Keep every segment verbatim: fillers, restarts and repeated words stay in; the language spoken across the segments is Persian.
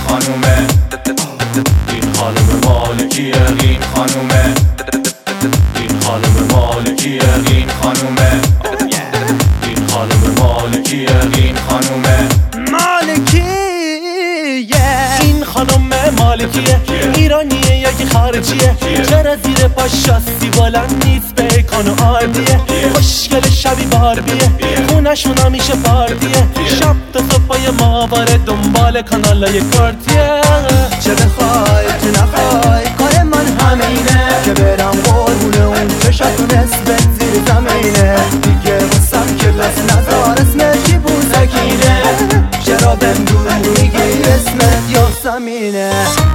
خانومه، این خانم مالکیه، این خانومه، این خانم مالکیه، این خانومه، این خانم مالکیه، این خانومه مالکیه. این خانم مالکیه، ایرانیه یا که خارجیه؟ چرا زیر پاش شاسی بلند نیست به کانو عادیه؟ خوشگل شبی باربیه، خونشون همیشه پارتیه، شب تا صبحای ماهواره دنبال کانالای کارتیه. چه بخوای چه نخوای کار من همینه، که برم قربونه اون چشاتو نسبت زیر زمینه. دیگه واسم کلاس نزار اسمت چی بوزکینه، چرا بهم دور میگی اسمت یاسمینه.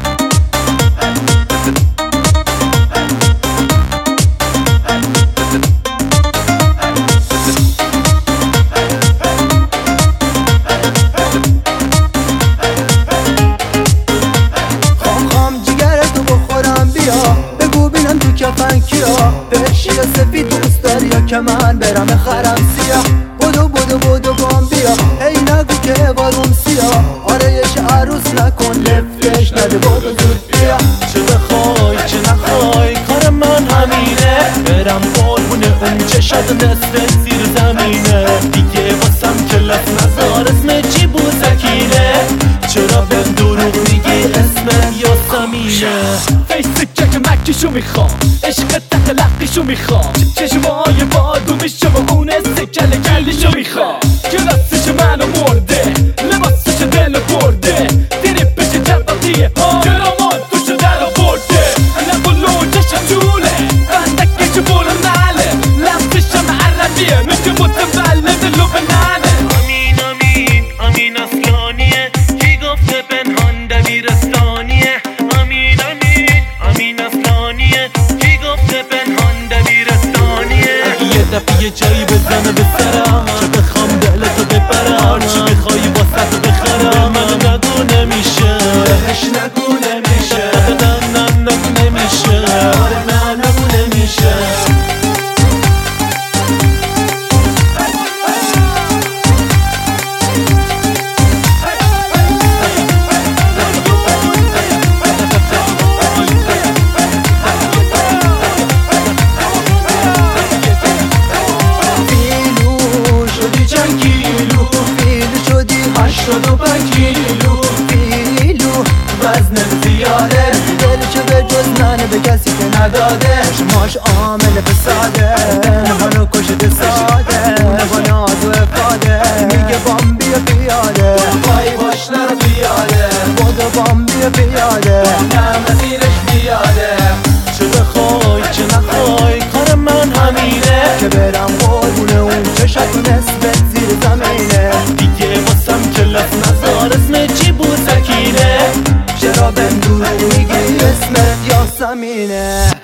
کفن کیا بهش یا سفید دوست داری یا که من برم خرم سیاه. بودو بودو بودو بام بیا ای نگو که بارون سیاه. آرایش عروس نکن لفتش نده بودو زود بیا. چه بخوای چه نخوای کار من همینه، برم قربونه اون چشات نصف زیر زمینه. دیگه واسم کلاس نزار اسم چی بوزکینه، چرا به دروغ میگی اسم یاسمینه. فیس که مکیشو میخوام، عشق تحت لقیشو میخوام، چشمای بادومیشو و اون سکل کلیشو میخوام. کلاسش منو مرده، لباسش دل برده، دیری پیش جباتیه جرامان توش در برده. لب و لوچش طوله، بندکش بولو ناله، لفظش عربیه مثل متولد لبنانه. امین امین امین اصلانیه، کی گفته پنهان دبیرستانیه؟ امین امین امین اصلانیه، کی گفته پنهان دبیرستانیه؟ اگه یه دفعه یه جایی بزنه به سرم، چه بخوام دلتو ببرم، چی بخوایی واسه بخرم، منو نگو نمیشه، بهش نگو نمیشه، نه نه نگو نمیشه، آره نه نگو نمیشه. شد و پنج کیلو کیلو وزن زیاده، دل که به جز منه به کسی که نداده. شماش عامل فساده، نبانو کشده ساده، نبانو آزو افاده. میگه بام بیا پیاده، پای باش نرو پیاده، بودو بام بیا پیاده، نه مسیرش بیاده. چه بخوای چه نخوای کار من همینه، که برم قربونه اون چشاتو نسبت زیر زمینه. دیگه واسم کلاس نزار اسم چی بوزکینه، چرا بهم دور میگی اسمت یاسمینه.